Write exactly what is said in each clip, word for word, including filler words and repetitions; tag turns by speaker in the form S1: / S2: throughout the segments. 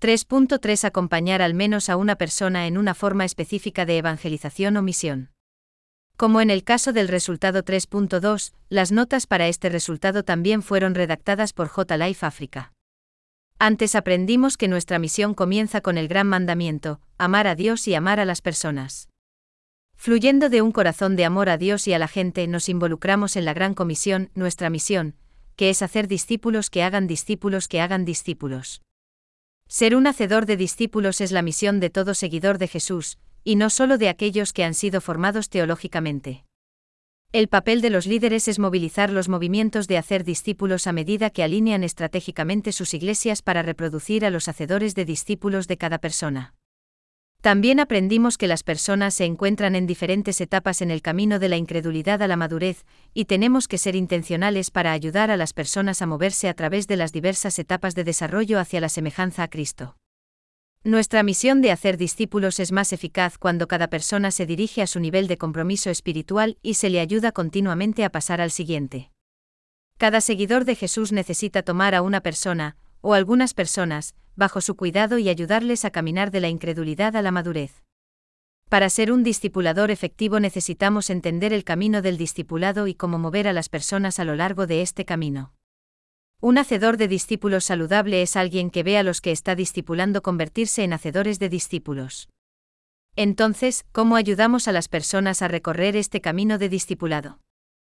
S1: tres punto tres Acompañar al menos a una persona en una forma específica de evangelización o misión. Como en el caso del resultado tres punto dos, las notas para este resultado también fueron redactadas por J. Life África. Antes aprendimos que nuestra misión comienza con el gran mandamiento, amar a Dios y amar a las personas. Fluyendo de un corazón de amor a Dios y a la gente, nos involucramos en la gran comisión, nuestra misión, que es hacer discípulos que hagan discípulos que hagan discípulos. Ser un hacedor de discípulos es la misión de todo seguidor de Jesús, y no solo de aquellos que han sido formados teológicamente. El papel de los líderes es movilizar los movimientos de hacer discípulos a medida que alinean estratégicamente sus iglesias para reproducir a los hacedores de discípulos de cada persona. También aprendimos que las personas se encuentran en diferentes etapas en el camino de la incredulidad a la madurez, y tenemos que ser intencionales para ayudar a las personas a moverse a través de las diversas etapas de desarrollo hacia la semejanza a Cristo. Nuestra misión de hacer discípulos es más eficaz cuando cada persona se dirige a su nivel de compromiso espiritual y se le ayuda continuamente a pasar al siguiente. Cada seguidor de Jesús necesita tomar a una persona, o algunas personas, bajo su cuidado y ayudarles a caminar de la incredulidad a la madurez. Para ser un discipulador efectivo necesitamos entender el camino del discipulado y cómo mover a las personas a lo largo de este camino. Un hacedor de discípulos saludable es alguien que ve a los que está discipulando convertirse en hacedores de discípulos. Entonces, ¿cómo ayudamos a las personas a recorrer este camino de discipulado?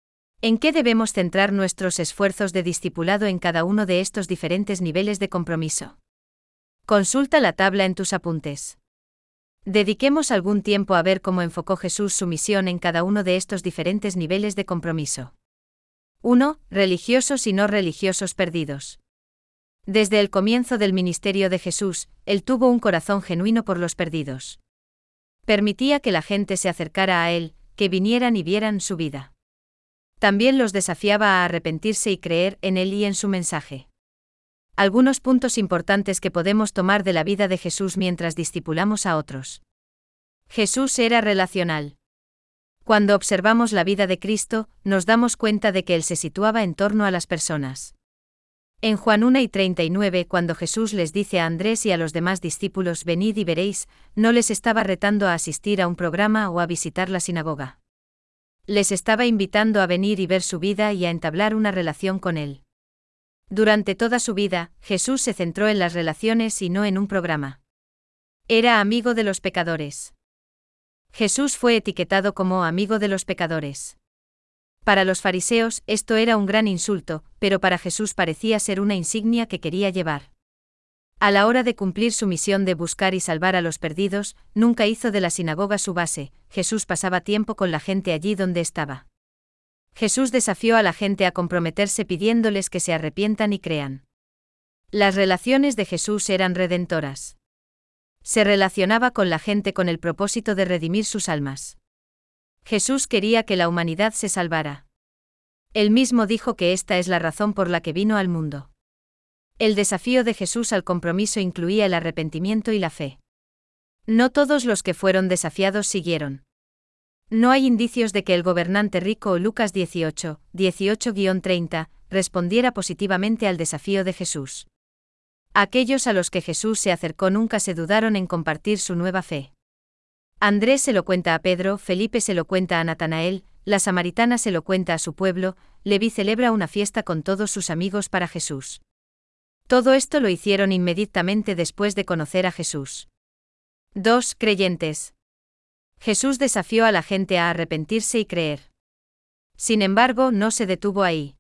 S1: ¿En qué debemos centrar nuestros esfuerzos de discipulado en cada uno de estos diferentes niveles de compromiso? Consulta la tabla en tus apuntes. Dediquemos algún tiempo a ver cómo enfocó Jesús su misión en cada uno de estos diferentes niveles de compromiso. uno. Religiosos y no religiosos perdidos. Desde el comienzo del ministerio de Jesús, él tuvo un corazón genuino por los perdidos. Permitía que la gente se acercara a él, que vinieran y vieran su vida. También los desafiaba a arrepentirse y creer en él y en su mensaje. Algunos puntos importantes que podemos tomar de la vida de Jesús mientras discipulamos a otros. Jesús era relacional. Cuando observamos la vida de Cristo, nos damos cuenta de que él se situaba en torno a las personas. En Juan uno y treinta y nueve, cuando Jesús les dice a Andrés y a los demás discípulos venid y veréis, no les estaba retando a asistir a un programa o a visitar la sinagoga. Les estaba invitando a venir y ver su vida y a entablar una relación con él. Durante toda su vida, Jesús se centró en las relaciones y no en un programa. Era amigo de los pecadores. Jesús fue etiquetado como amigo de los pecadores. Para los fariseos, esto era un gran insulto, pero para Jesús parecía ser una insignia que quería llevar. A la hora de cumplir su misión de buscar y salvar a los perdidos, nunca hizo de la sinagoga su base. Jesús pasaba tiempo con la gente allí donde estaba. Jesús desafió a la gente a comprometerse pidiéndoles que se arrepientan y crean. Las relaciones de Jesús eran redentoras. Se relacionaba con la gente con el propósito de redimir sus almas. Jesús quería que la humanidad se salvara. Él mismo dijo que esta es la razón por la que vino al mundo. El desafío de Jesús al compromiso incluía el arrepentimiento y la fe. No todos los que fueron desafiados siguieron. No hay indicios de que el gobernante rico o Lucas dieciocho, dieciocho a treinta, respondiera positivamente al desafío de Jesús. Aquellos a los que Jesús se acercó nunca se dudaron en compartir su nueva fe. Andrés se lo cuenta a Pedro, Felipe se lo cuenta a Natanael, la samaritana se lo cuenta a su pueblo, Leví celebra una fiesta con todos sus amigos para Jesús. Todo esto lo hicieron inmediatamente después de conocer a Jesús. dos. Creyentes. Jesús desafió a la gente a arrepentirse y creer. Sin embargo, no se detuvo ahí.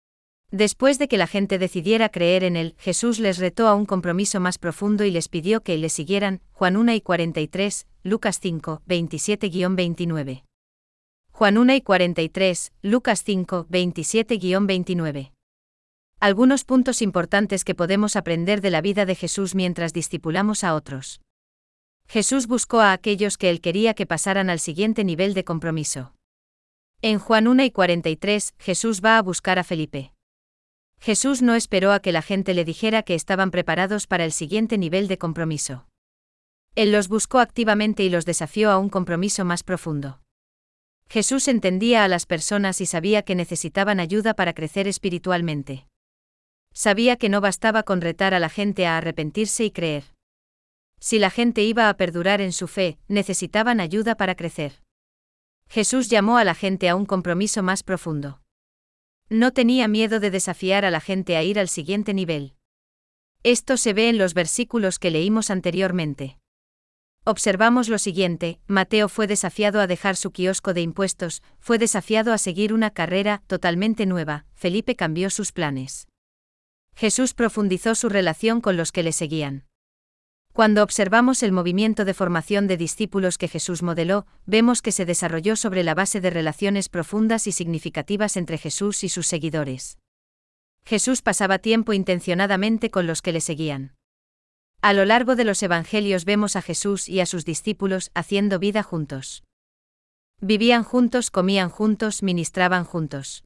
S1: Después de que la gente decidiera creer en él, Jesús les retó a un compromiso más profundo y les pidió que le siguieran. Juan uno y cuarenta y tres, Lucas cinco, veintisiete a veintinueve. Juan uno y cuarenta y tres, Lucas cinco, veintisiete a veintinueve. Algunos puntos importantes que podemos aprender de la vida de Jesús mientras discipulamos a otros. Jesús buscó a aquellos que él quería que pasaran al siguiente nivel de compromiso. En Juan uno y cuarenta y tres, Jesús va a buscar a Felipe. Jesús no esperó a que la gente le dijera que estaban preparados para el siguiente nivel de compromiso. Él los buscó activamente y los desafió a un compromiso más profundo. Jesús entendía a las personas y sabía que necesitaban ayuda para crecer espiritualmente. Sabía que no bastaba con retar a la gente a arrepentirse y creer. Si la gente iba a perdurar en su fe, necesitaban ayuda para crecer. Jesús llamó a la gente a un compromiso más profundo. No tenía miedo de desafiar a la gente a ir al siguiente nivel. Esto se ve en los versículos que leímos anteriormente. Observamos lo siguiente: Mateo fue desafiado a dejar su kiosco de impuestos, fue desafiado a seguir una carrera totalmente nueva, Felipe cambió sus planes. Jesús profundizó su relación con los que le seguían. Cuando observamos el movimiento de formación de discípulos que Jesús modeló, vemos que se desarrolló sobre la base de relaciones profundas y significativas entre Jesús y sus seguidores. Jesús pasaba tiempo intencionadamente con los que le seguían. A lo largo de los evangelios vemos a Jesús y a sus discípulos haciendo vida juntos. Vivían juntos, comían juntos, ministraban juntos.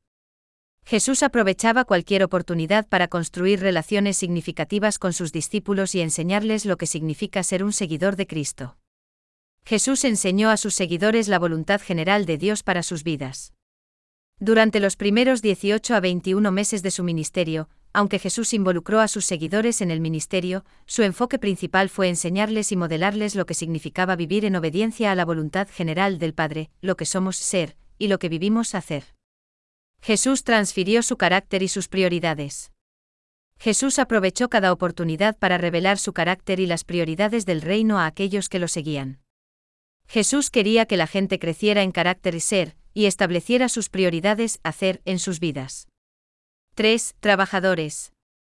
S1: Jesús aprovechaba cualquier oportunidad para construir relaciones significativas con sus discípulos y enseñarles lo que significa ser un seguidor de Cristo. Jesús enseñó a sus seguidores la voluntad general de Dios para sus vidas. Durante los primeros dieciocho a veintiuno meses de su ministerio, aunque Jesús involucró a sus seguidores en el ministerio, su enfoque principal fue enseñarles y modelarles lo que significaba vivir en obediencia a la voluntad general del Padre, lo que somos ser, y lo que vivimos hacer. Jesús transfirió su carácter y sus prioridades. Jesús aprovechó cada oportunidad para revelar su carácter y las prioridades del reino a aquellos que lo seguían. Jesús quería que la gente creciera en carácter y ser, y estableciera sus prioridades, hacer, en sus vidas. tres. Trabajadores.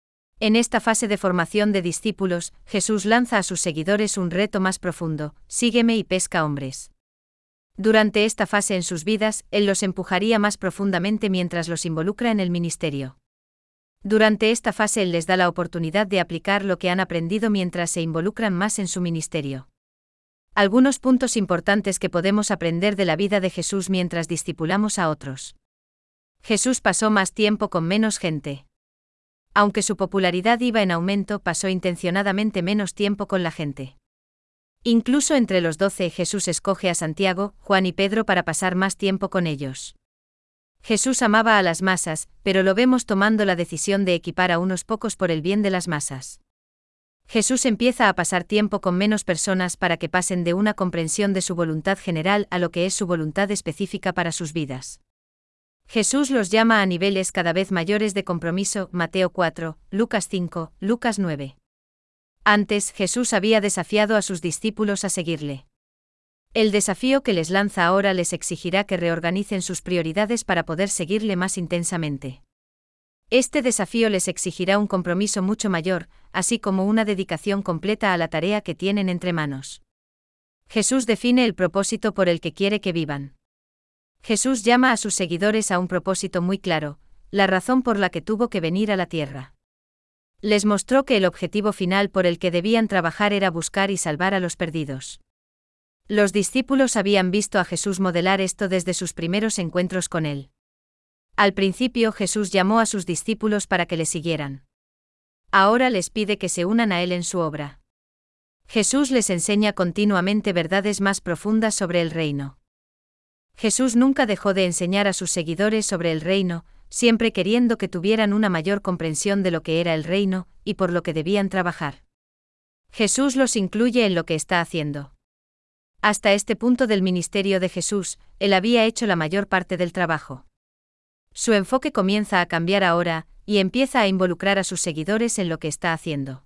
S1: En esta fase de formación de discípulos, Jesús lanza a sus seguidores un reto más profundo: sígueme y pesca hombres. Durante esta fase en sus vidas, Él los empujaría más profundamente mientras los involucra en el ministerio. Durante esta fase Él les da la oportunidad de aplicar lo que han aprendido mientras se involucran más en su ministerio. Algunos puntos importantes que podemos aprender de la vida de Jesús mientras discipulamos a otros. Jesús pasó más tiempo con menos gente. Aunque su popularidad iba en aumento, pasó intencionadamente menos tiempo con la gente. Incluso entre los doce, Jesús escoge a Santiago, Juan y Pedro para pasar más tiempo con ellos. Jesús amaba a las masas, pero lo vemos tomando la decisión de equipar a unos pocos por el bien de las masas. Jesús empieza a pasar tiempo con menos personas para que pasen de una comprensión de su voluntad general a lo que es su voluntad específica para sus vidas. Jesús los llama a niveles cada vez mayores de compromiso, Mateo cuatro, Lucas cinco, Lucas nueve. Antes, Jesús había desafiado a sus discípulos a seguirle. El desafío que les lanza ahora les exigirá que reorganicen sus prioridades para poder seguirle más intensamente. Este desafío les exigirá un compromiso mucho mayor, así como una dedicación completa a la tarea que tienen entre manos. Jesús define el propósito por el que quiere que vivan. Jesús llama a sus seguidores a un propósito muy claro, la razón por la que tuvo que venir a la tierra. Les mostró que el objetivo final por el que debían trabajar era buscar y salvar a los perdidos. Los discípulos habían visto a Jesús modelar esto desde sus primeros encuentros con él. Al principio Jesús llamó a sus discípulos para que le siguieran. Ahora les pide que se unan a él en su obra. Jesús les enseña continuamente verdades más profundas sobre el reino. Jesús nunca dejó de enseñar a sus seguidores sobre el reino, siempre queriendo que tuvieran una mayor comprensión de lo que era el reino, y por lo que debían trabajar. Jesús los incluye en lo que está haciendo. Hasta este punto del ministerio de Jesús, él había hecho la mayor parte del trabajo. Su enfoque comienza a cambiar ahora, y empieza a involucrar a sus seguidores en lo que está haciendo.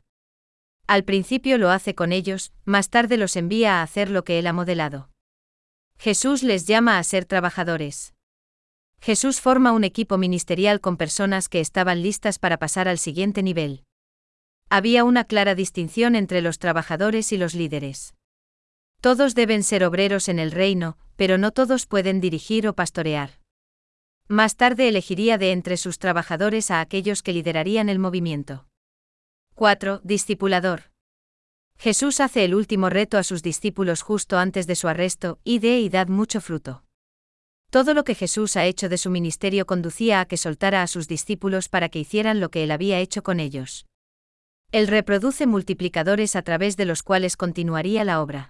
S1: Al principio lo hace con ellos, más tarde los envía a hacer lo que él ha modelado. Jesús les llama a ser trabajadores. Jesús forma un equipo ministerial con personas que estaban listas para pasar al siguiente nivel. Había una clara distinción entre los trabajadores y los líderes. Todos deben ser obreros en el reino, pero no todos pueden dirigir o pastorear. Más tarde elegiría de entre sus trabajadores a aquellos que liderarían el movimiento. cuatro. Discipulador. Jesús hace el último reto a sus discípulos justo antes de su arresto: id y dad mucho fruto. Todo lo que Jesús ha hecho de su ministerio conducía a que soltara a sus discípulos para que hicieran lo que él había hecho con ellos. Él reproduce multiplicadores a través de los cuales continuaría la obra.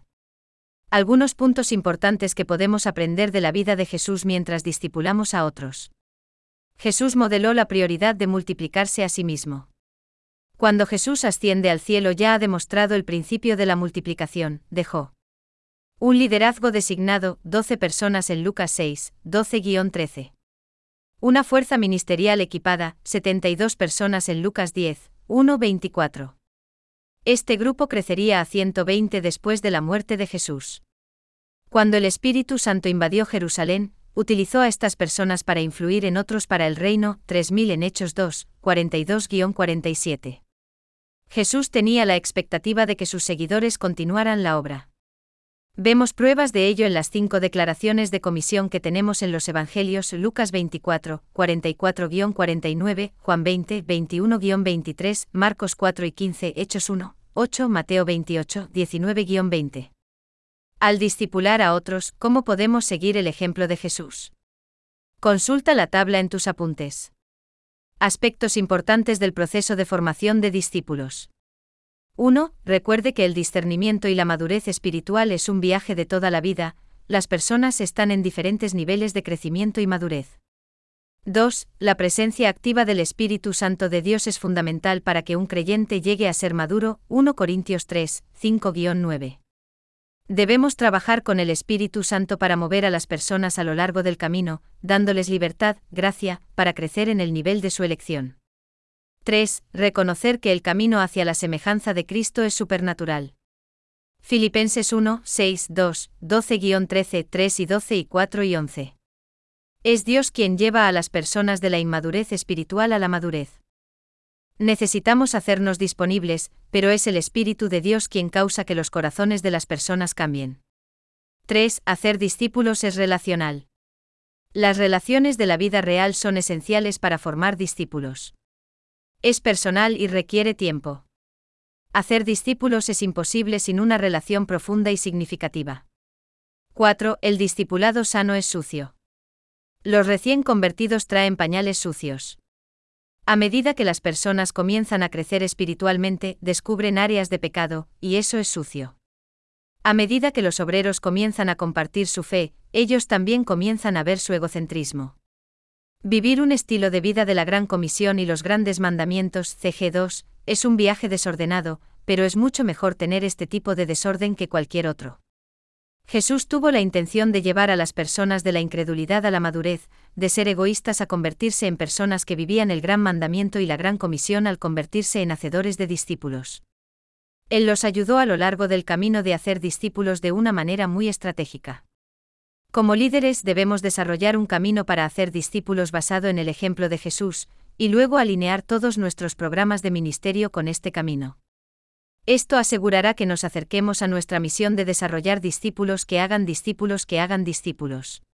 S1: Algunos puntos importantes que podemos aprender de la vida de Jesús mientras discipulamos a otros. Jesús modeló la prioridad de multiplicarse a sí mismo. Cuando Jesús asciende al cielo ya ha demostrado el principio de la multiplicación, dejó un liderazgo designado, doce personas en Lucas seis, doce a trece. Una fuerza ministerial equipada, setenta y dos personas en Lucas diez, uno a veinticuatro. Este grupo crecería a ciento veinte después de la muerte de Jesús. Cuando el Espíritu Santo invadió Jerusalén, utilizó a estas personas para influir en otros para el reino, tres mil en Hechos dos, cuarenta y dos a cuarenta y siete. Jesús tenía la expectativa de que sus seguidores continuaran la obra. Vemos pruebas de ello en las cinco declaraciones de comisión que tenemos en los Evangelios: Lucas veinticuatro, cuarenta y cuatro a cuarenta y nueve, Juan veinte, veintiuno a veintitrés, Marcos cuatro y quince, Hechos uno, ocho, Mateo veintiocho, diecinueve a veinte. Al discipular a otros, ¿cómo podemos seguir el ejemplo de Jesús? Consulta la tabla en tus apuntes. Aspectos importantes del proceso de formación de discípulos. uno. Recuerde que el discernimiento y la madurez espiritual es un viaje de toda la vida. Las personas están en diferentes niveles de crecimiento y madurez. dos. La presencia activa del Espíritu Santo de Dios es fundamental para que un creyente llegue a ser maduro. primera Corintios tres, cinco a nueve. Debemos trabajar con el Espíritu Santo para mover a las personas a lo largo del camino, dándoles libertad, gracia, para crecer en el nivel de su elección. tres. Reconocer que el camino hacia la semejanza de Cristo es supernatural. Filipenses uno, seis, dos, doce a trece, tres y doce y cuatro y once. Es Dios quien lleva a las personas de la inmadurez espiritual a la madurez. Necesitamos hacernos disponibles, pero es el Espíritu de Dios quien causa que los corazones de las personas cambien. tres. Hacer discípulos es relacional. Las relaciones de la vida real son esenciales para formar discípulos. Es personal y requiere tiempo. Hacer discípulos es imposible sin una relación profunda y significativa. cuatro. El discipulado sano es sucio. Los recién convertidos traen pañales sucios. A medida que las personas comienzan a crecer espiritualmente, descubren áreas de pecado, y eso es sucio. A medida que los obreros comienzan a compartir su fe, ellos también comienzan a ver su egocentrismo. Vivir un estilo de vida de la Gran Comisión y los grandes mandamientos, C G dos, es un viaje desordenado, pero es mucho mejor tener este tipo de desorden que cualquier otro. Jesús tuvo la intención de llevar a las personas de la incredulidad a la madurez, de ser egoístas a convertirse en personas que vivían el gran mandamiento y la Gran Comisión al convertirse en hacedores de discípulos. Él los ayudó a lo largo del camino de hacer discípulos de una manera muy estratégica. Como líderes debemos desarrollar un camino para hacer discípulos basado en el ejemplo de Jesús, y luego alinear todos nuestros programas de ministerio con este camino. Esto asegurará que nos acerquemos a nuestra misión de desarrollar discípulos que hagan discípulos que hagan discípulos.